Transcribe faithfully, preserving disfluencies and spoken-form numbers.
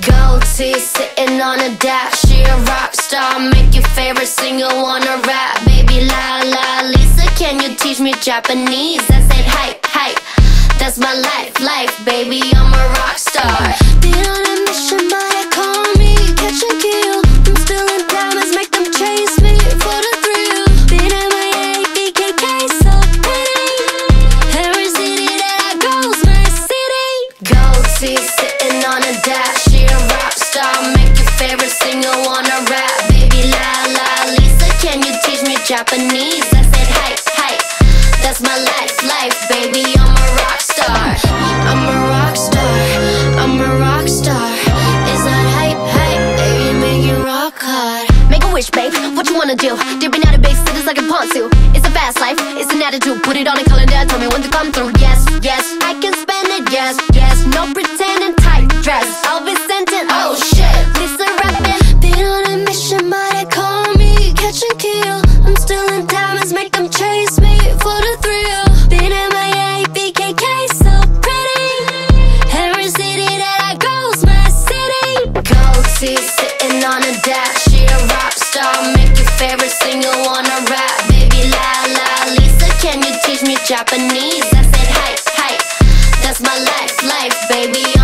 Gold teeth sitting on a dash. She a rock star, make your favorite singer wanna rap. Baby la la Lisa, can you teach me Japanese? I said hype, hype, that's my life, life. Baby, I'm a rock star. Been on a mission, but they call me catch and kill. I'm spilling diamonds, make them chase me for the thrill. Been M I A, B K K, so pretty. Every city that I go's my city. Gold teeth sitting on a dash. She a rock star, make your favorite singer wanna rap. Baby la la Lisa, can you teach me Japanese? I said hype, hype, that's my life, life. Baby, I'm a rock star. I'm a rock star, I'm a rock star. Is that hype, hype? Baby, make it rock hard. Make a wish, babe, what you wanna do? Dipping out of big cities like a ponzu. It's a fast life, it's an attitude. Put it on a calendar, tell me when to come through. Yes, yes, I can spend it, yes, yes. No pretending, tight dress, I'll be sent in. Oh shit, listen rapping. Been on a mission, but they call me catch and kill. I'm still in diamonds, make them chase me for the thrill. Been M I A, B K K, so pretty. Every city that I go's my city. Gold teeth sitting on a dash. She a rock star, make your favorite singer wanna rap. Baby la la Lisa, can you teach me Japanese? I said hype, hype, that's my life, life. Baby,